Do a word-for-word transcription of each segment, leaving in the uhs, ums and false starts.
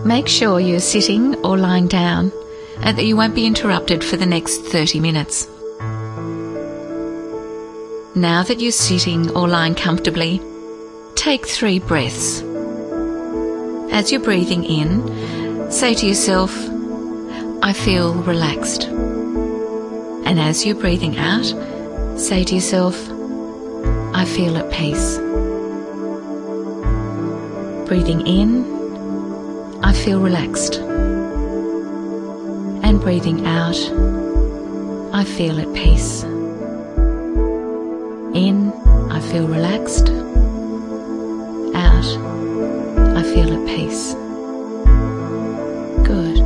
Make sure you're sitting or lying down and that you won't be interrupted for the next thirty minutes. Now that you're sitting or lying comfortably, take three breaths. As you're breathing in, say to yourself, I feel relaxed. And as you're breathing out, say to yourself, I feel at peace. Breathing in, I feel relaxed. And breathing out, I feel at peace. In, I feel relaxed. Out, I feel at peace. Good.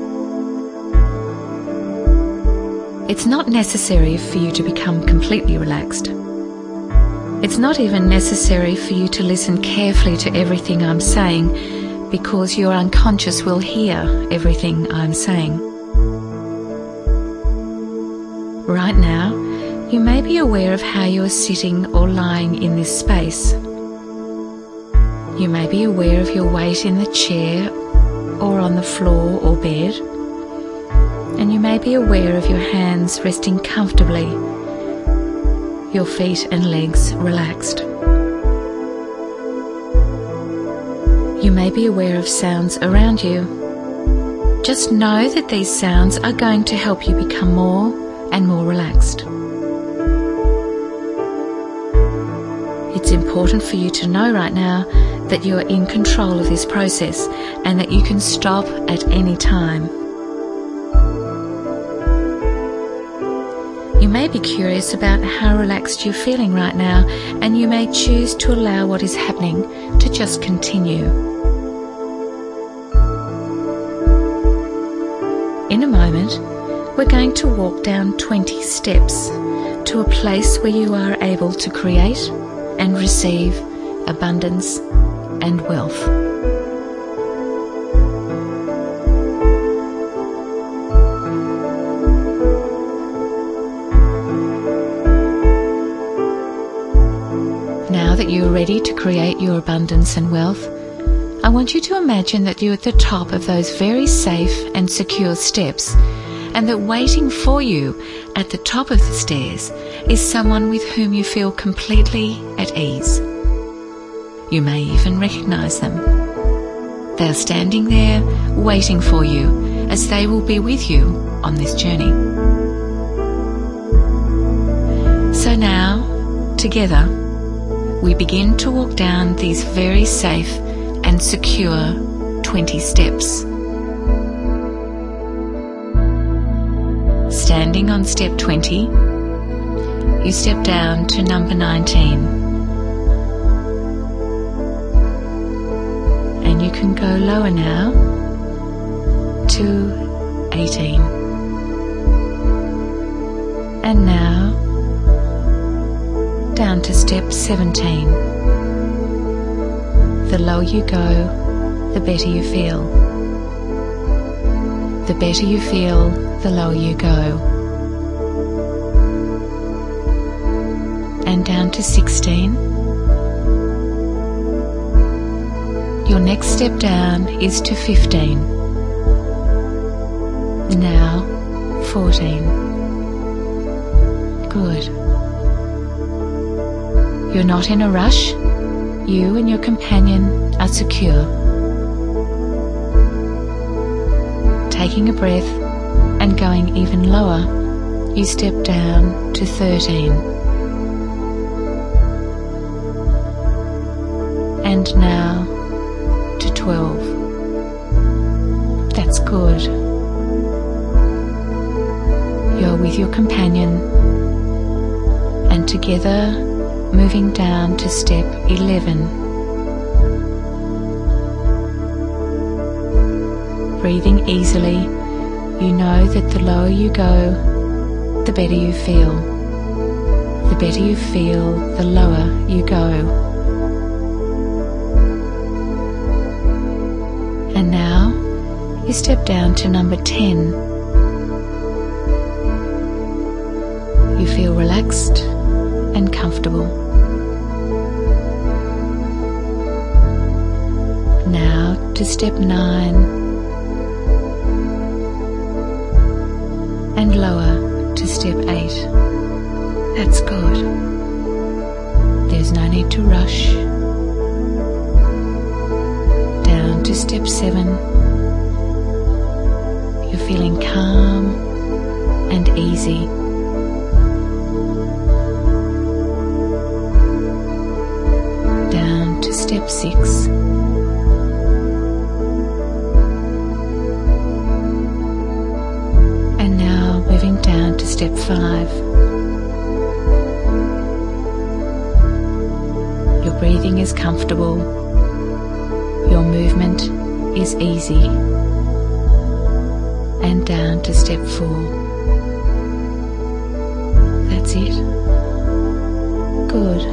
It's not necessary for you to become completely relaxed. It's not even necessary for you to listen carefully to everything I'm saying, because your unconscious will hear everything I'm saying. Right now, you may be aware of how you are sitting or lying in this space. You may be aware of your weight in the chair or on the floor or bed, and you may be aware of your hands resting comfortably, your feet and legs relaxed. You may be aware of sounds around you. Just know that these sounds are going to help you become more and more relaxed. It's important for you to know right now that you are in control of this process and that you can stop at any time. You may be curious about how relaxed you're feeling right now, and you may choose to allow what is happening to just continue. In a moment, we're going to walk down twenty steps to a place where you are able to create and receive abundance and wealth. Now that you're ready to create your abundance and wealth, I want you to imagine that you're at the top of those very safe and secure steps, and that waiting for you at the top of the stairs is someone with whom you feel completely at ease. You may even recognize them. They're standing there waiting for you, as they will be with you on this journey. So now, together, we begin to walk down these very safe and secure twenty steps. Standing on step twenty, you step down to number nineteen. And you can go lower now to eighteen. And now down to step seventeen. The lower you go, the better you feel. The better you feel, the lower you go. And down to sixteen. Your next step down is to fifteen. Now fourteen. Good. You're not in a rush. You and your companion are secure. Taking a breath and going even lower, you step down to thirteen. And now to twelve. That's good. You're with your companion, and together moving down to step eleven. Breathing easily, you know that the lower you go, the better you feel. The better you feel, the lower you go. And now you step down to number ten. You feel relaxed and comfortable. Now to step nine, and lower to step eight. That's good. There's no need to rush. Down to step seven. You're feeling calm and easy. Down to step six. And now moving down to step five. Your breathing is comfortable. Your movement is easy. And down to step four. That's it. Good.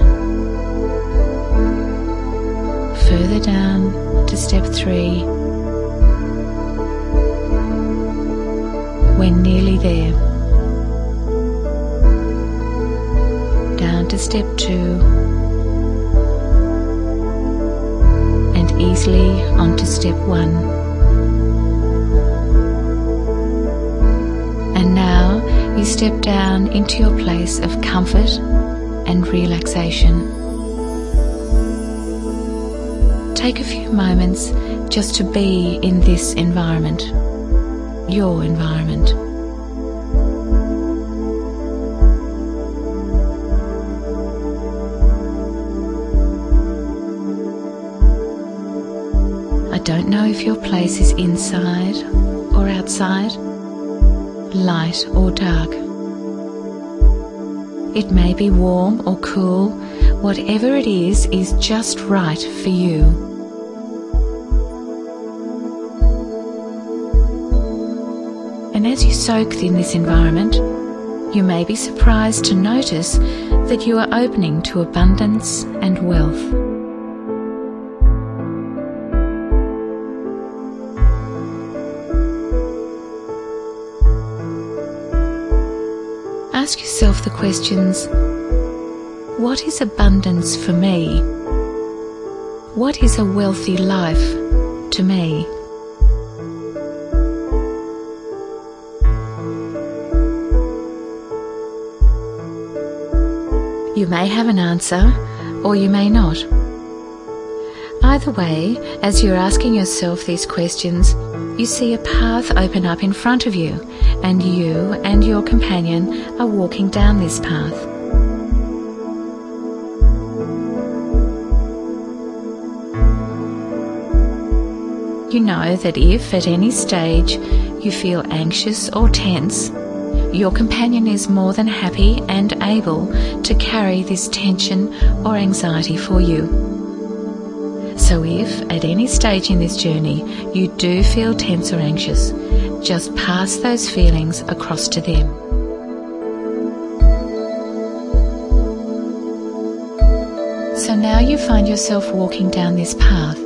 Further down to step three. We're nearly there. Down to step two. And easily onto step one. And now you step down into your place of comfort and relaxation. Take a few moments just to be in this environment, your environment. I don't know if your place is inside or outside, light or dark. It may be warm or cool. Whatever it is, is just right for you. And as you soak in this environment, you may be surprised to notice that you are opening to abundance and wealth. Ask yourself the questions: what is abundance for me? What is a wealthy life to me? You may have an answer, or you may not. Either way, as you're asking yourself these questions, you see a path open up in front of you, and you and your companion are walking down this path. You know that if at any stage you feel anxious or tense, your companion is more than happy and able to carry this tension or anxiety for you. So if at any stage in this journey you do feel tense or anxious, just pass those feelings across to them. So now you find yourself walking down this path.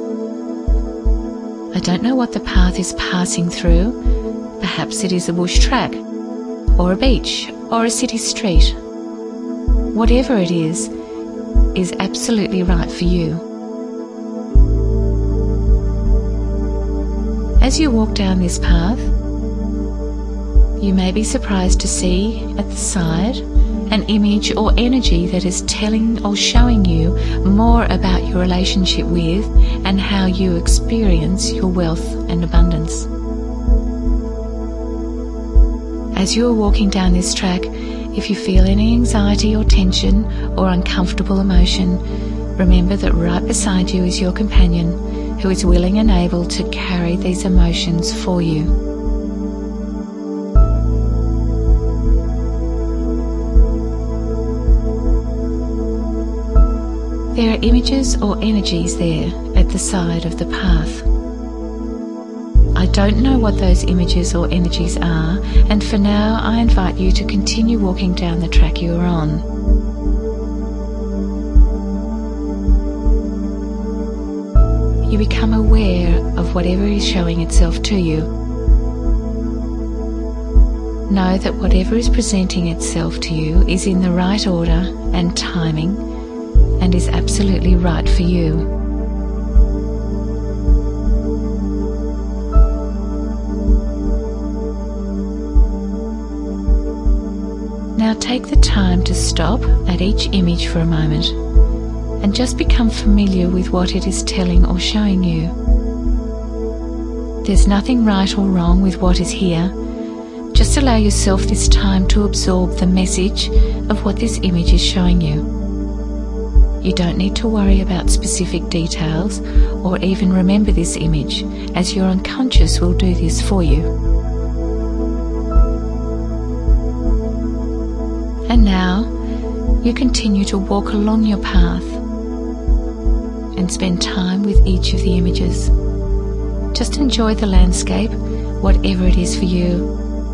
I don't know what the path is passing through. Perhaps it is a bush track, or a beach, or a city street. Whatever it is, is absolutely right for you. As you walk down this path, you may be surprised to see at the side an image or energy that is telling or showing you more about your relationship with and how you experience your wealth and abundance. As you are walking down this track, if you feel any anxiety or tension or uncomfortable emotion, remember that right beside you is your companion, who is willing and able to carry these emotions for you. There are images or energies there at the side of the path. I don't know what those images or energies are, and for now I invite you to continue walking down the track you are on. You become aware of whatever is showing itself to you. Know that whatever is presenting itself to you is in the right order and timing, and is absolutely right for you. Now take the time to stop at each image for a moment and just become familiar with what it is telling or showing you. There's nothing right or wrong with what is here. Just allow yourself this time to absorb the message of what this image is showing you. You don't need to worry about specific details or even remember this image, as your unconscious will do this for you. And now you continue to walk along your path and spend time with each of the images. Just enjoy the landscape, whatever it is for you.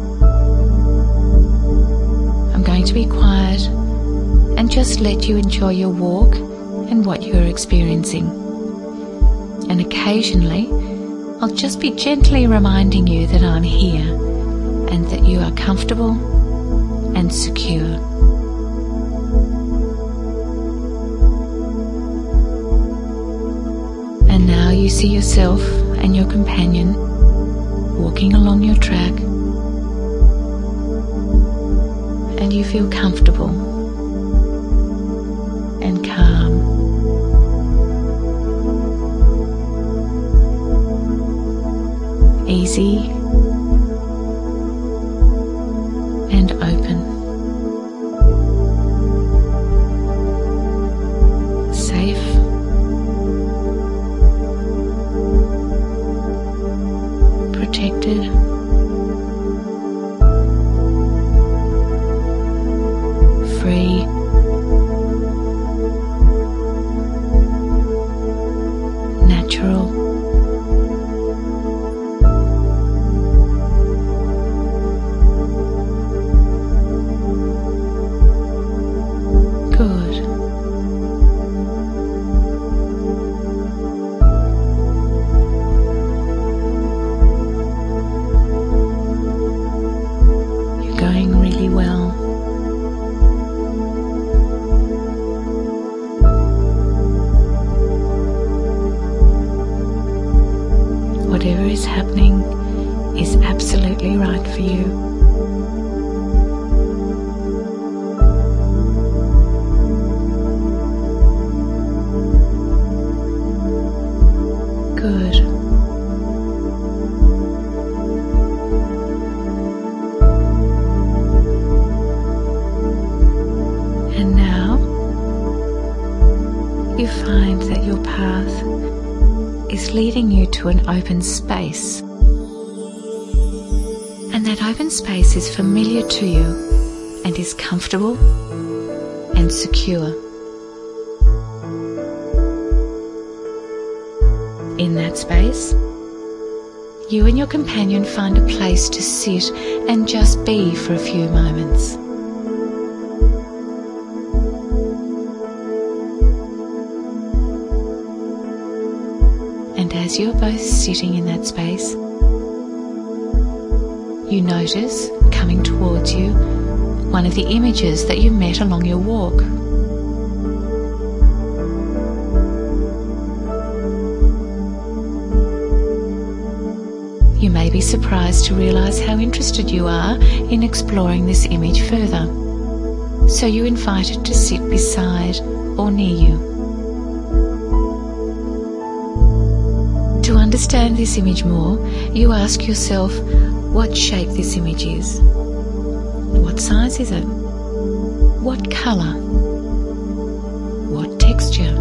I'm going to be quiet and just let you enjoy your walk and what you're experiencing. And occasionally, I'll just be gently reminding you that I'm here and that you are comfortable and secure. And now you see yourself and your companion walking along your track, and you feel comfortable and calm. Easy and open. Safe. Protected. Free. Natural. Good. You're going really well. Whatever is happening is absolutely right for you. Good. And now you find that your path is leading you to an open space. And that open space is familiar to you and is comfortable and secure. In that space, you and your companion find a place to sit and just be for a few moments. And as you're both sitting in that space, you notice, coming towards you, one of the images that you met along your walk. You may be surprised to realize how interested you are in exploring this image further, so you invite it to sit beside or near you. To understand this image more, you ask yourself what shape this image is. What size is it? What colour? What texture?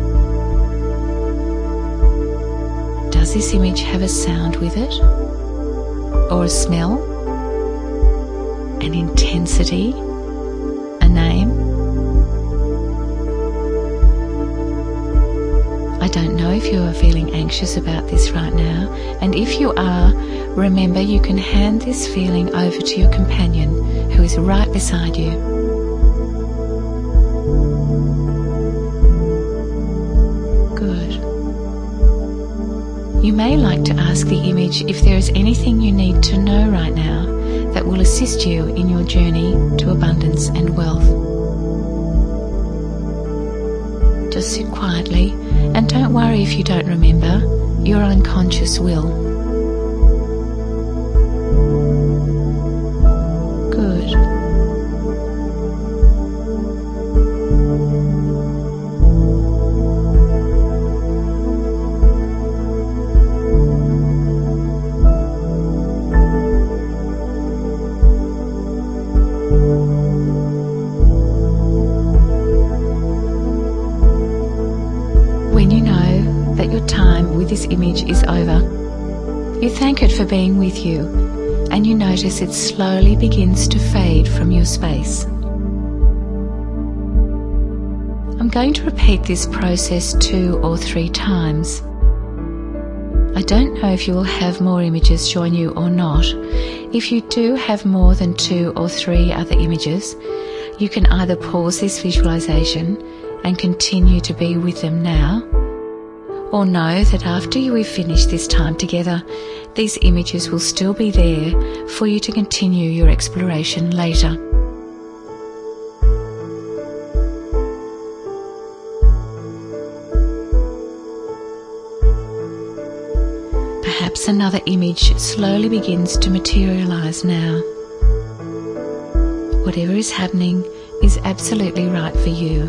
Does this image have a sound with it? Or a smell? An intensity? A name? I don't know if you are feeling anxious about this right now, and if you are, remember you can hand this feeling over to your companion who is right beside you. Good. You may like to ask the image if there is anything you need to know right now that will assist you in your journey to abundance and wealth. Just sit quietly and don't worry if you don't remember. Your unconscious will. Good. When you know that your time with this image is over, you thank it for being with you, and you notice it slowly begins to fade from your space. I'm going to repeat this process two or three times. I don't know if you will have more images join you or not. If you do have more than two or three other images, you can either pause this visualization and continue to be with them now, or know that after you have finished this time together, these images will still be there for you to continue your exploration later. Perhaps another image slowly begins to materialize now. Whatever is happening is absolutely right for you.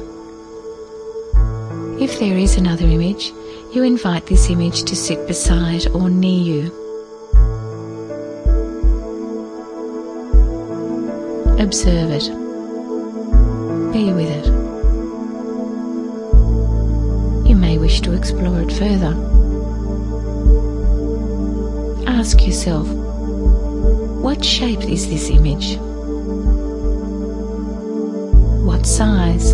If there is another image, you invite this image to sit beside or near you. Observe it. Be with it. You may wish to explore it further. Ask yourself, what shape is this image? What size?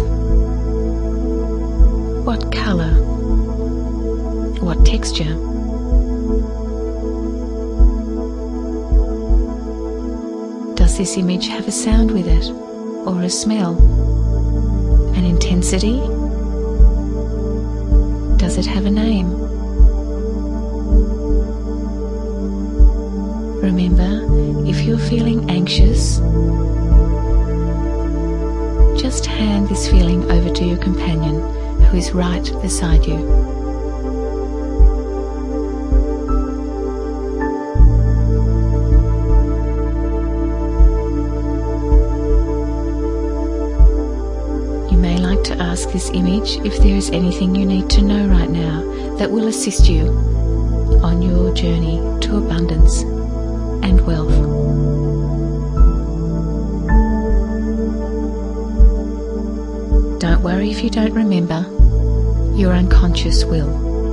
What color? What texture? Does this image have a sound with it, or a smell? An intensity? Does it have a name? Remember, if you're feeling anxious, just hand this feeling over to your companion who is right beside you. You may like to ask this image if there is anything you need to know right now that will assist you on your journey to abundance and wealth. Don't worry if you don't remember. Your unconscious will.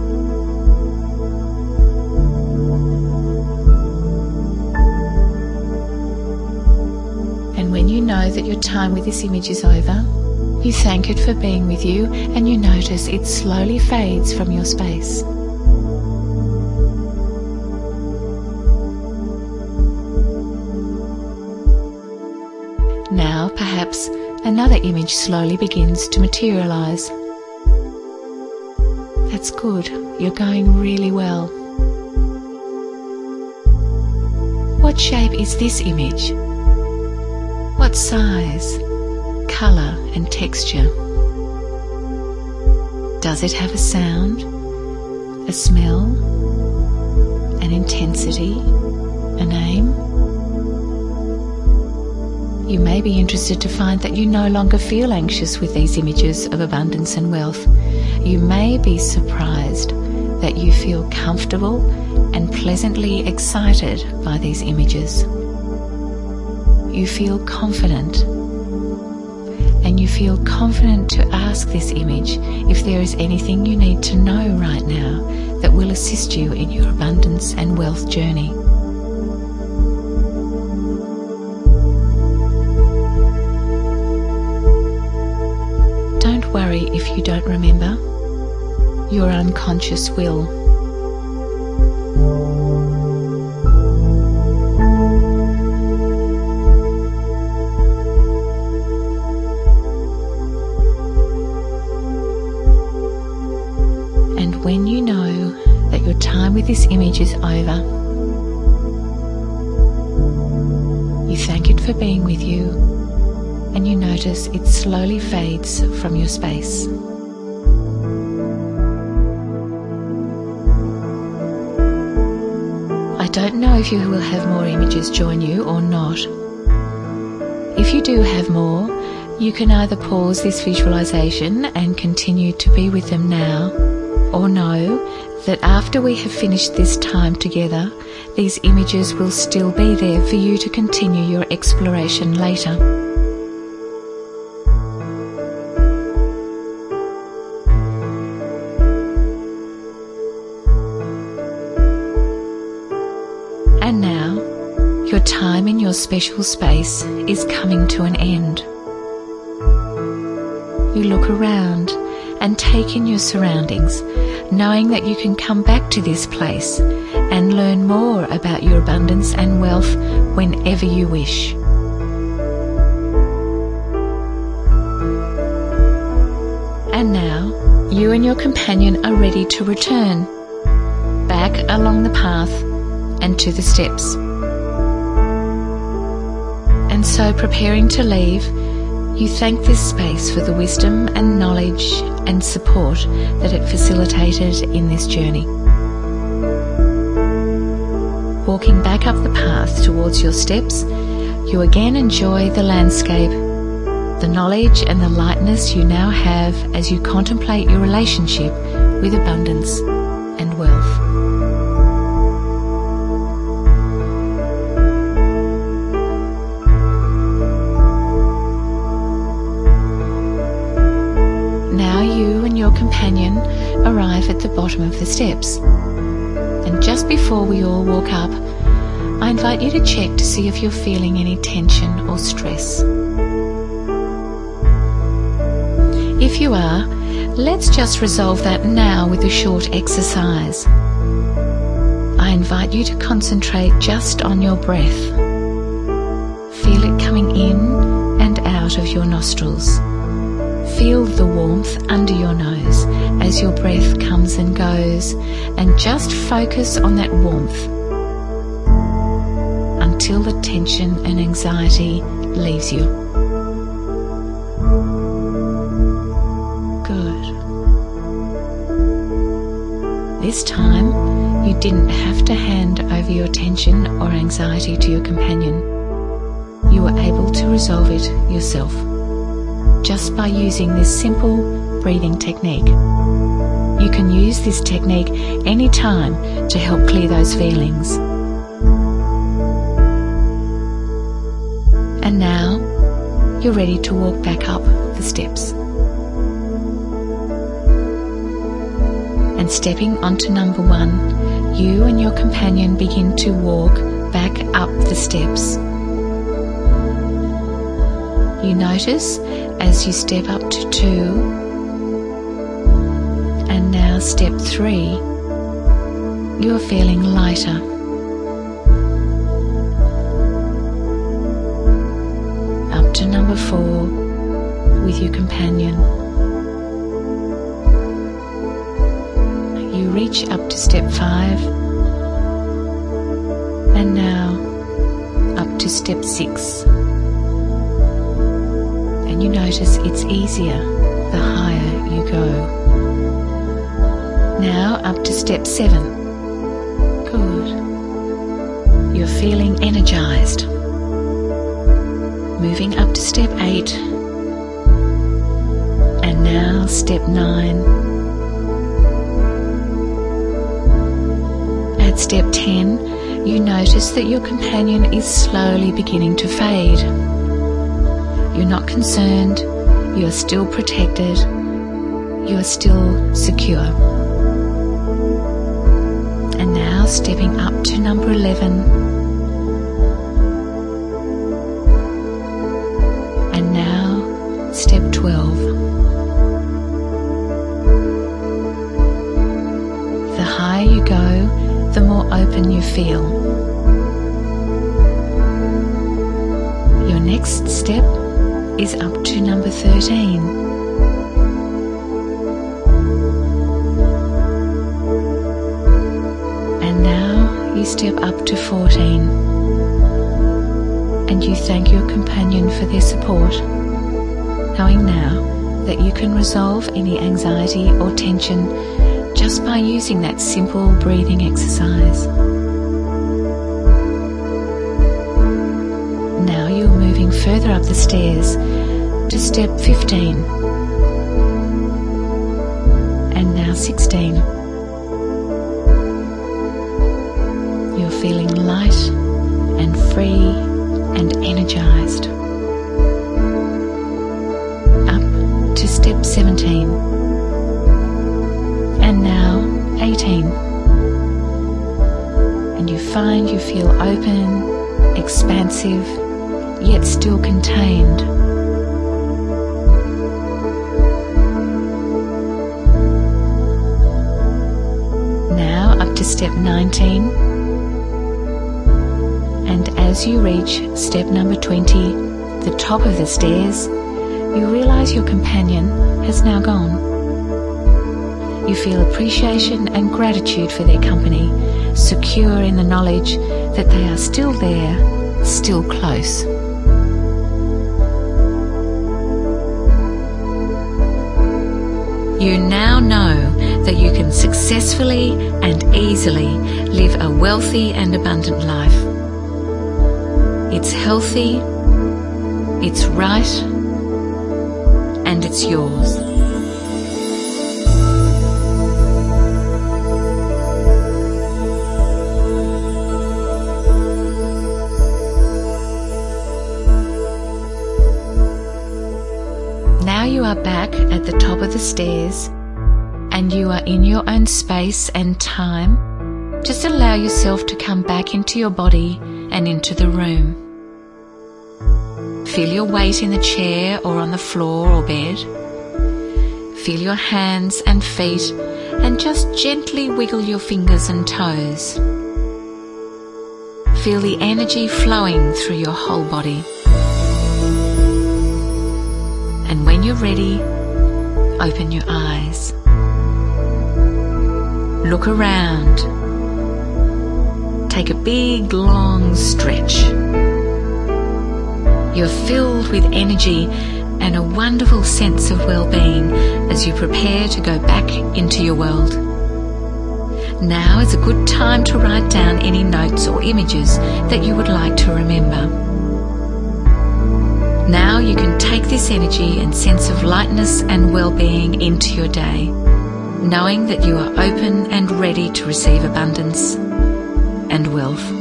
And when you know that your time with this image is over, you thank it for being with you, and you notice it slowly fades from your space. Now, perhaps another image slowly begins to materialize. That's good. You're going really well. What shape is this image? What size, color, and texture? Does it have a sound, a smell, an intensity, a name? You may be interested to find that you no longer feel anxious with these images of abundance and wealth. You may be surprised that you feel comfortable and pleasantly excited by these images. You feel confident, and you feel confident to ask this image if there is anything you need to know right now that will assist you in your abundance and wealth journey. Don't worry if you don't remember. Your unconscious will. And when you know that your time with this image is over, you thank it for being with you, and you notice it slowly fades from your space. I don't know if you will have more images join you or not. If you do have more, you can either pause this visualization and continue to be with them now, or know that after we have finished this time together, these images will still be there for you to continue your exploration later. time in your special space is coming to an end. You look around and take in your surroundings, knowing that you can come back to this place and learn more about your abundance and wealth whenever you wish. And now, you and your companion are ready to return back along the path and to the steps. And so, preparing to leave, you thank this space for the wisdom and knowledge and support that it facilitated in this journey. Walking back up the path towards your steps, you again enjoy the landscape, the knowledge and the lightness you now have as you contemplate your relationship with abundance and wealth. Now you and your companion arrive at the bottom of the steps. And just before we all walk up, I invite you to check to see if you're feeling any tension or stress. If you are, let's just resolve that now with a short exercise. I invite you to concentrate just on your breath. Feel it coming in and out of your nostrils. Feel the warmth under your nose as your breath comes and goes, and just focus on that warmth until the tension and anxiety leaves you. Good. This time, you didn't have to hand over your tension or anxiety to your companion. You were able to resolve it yourself, just by using this simple breathing technique. You can use this technique anytime to help clear those feelings. And now, you're ready to walk back up the steps. And stepping onto number one, you and your companion begin to walk back up the steps. You notice as you step up to two, and now step three, you are feeling lighter. Up to number four with your companion. You reach up to step five, and now up to step six. And you notice it's easier the higher you go. Now up to step seven. Good. You're feeling energized. Moving up to step eight. And now step nine. At step ten, you notice that your companion is slowly beginning to fade. You're not concerned, you are still protected, you are still secure. And now stepping up to number eleven. And now step twelve. The higher you go, the more open you feel. Your next step is up to number thirteen. And now you step up to fourteen. And you thank your companion for their support, knowing now that you can resolve any anxiety or tension just by using that simple breathing exercise. Now you're moving further up the stairs to step fifteen, and now sixteen. You're feeling light and free and energized. Up to step seventeen, and now eighteen. And you find you feel open, expansive, yet still contained. Now up to step nineteen, and as you reach step number twenty, the top of the stairs, you realize your companion has now gone. You feel appreciation and gratitude for their company, secure in the knowledge that they are still there, still close. You now know that you can successfully and easily live a wealthy and abundant life. It's healthy, it's right, and it's yours. Now you are back at the top of the stairs, and you are in your own space and time. Just allow yourself to come back into your body and into the room. Feel your weight in the chair or on the floor or bed. Feel your hands and feet, and just gently wiggle your fingers and toes. Feel the energy flowing through your whole body. And when you're ready, open your eyes. Look around. Take a big, long stretch. You're filled with energy and a wonderful sense of well-being as you prepare to go back into your world. Now is a good time to write down any notes or images that you would like to remember. Now you can take this energy and sense of lightness and well-being into your day, knowing that you are open and ready to receive abundance and wealth.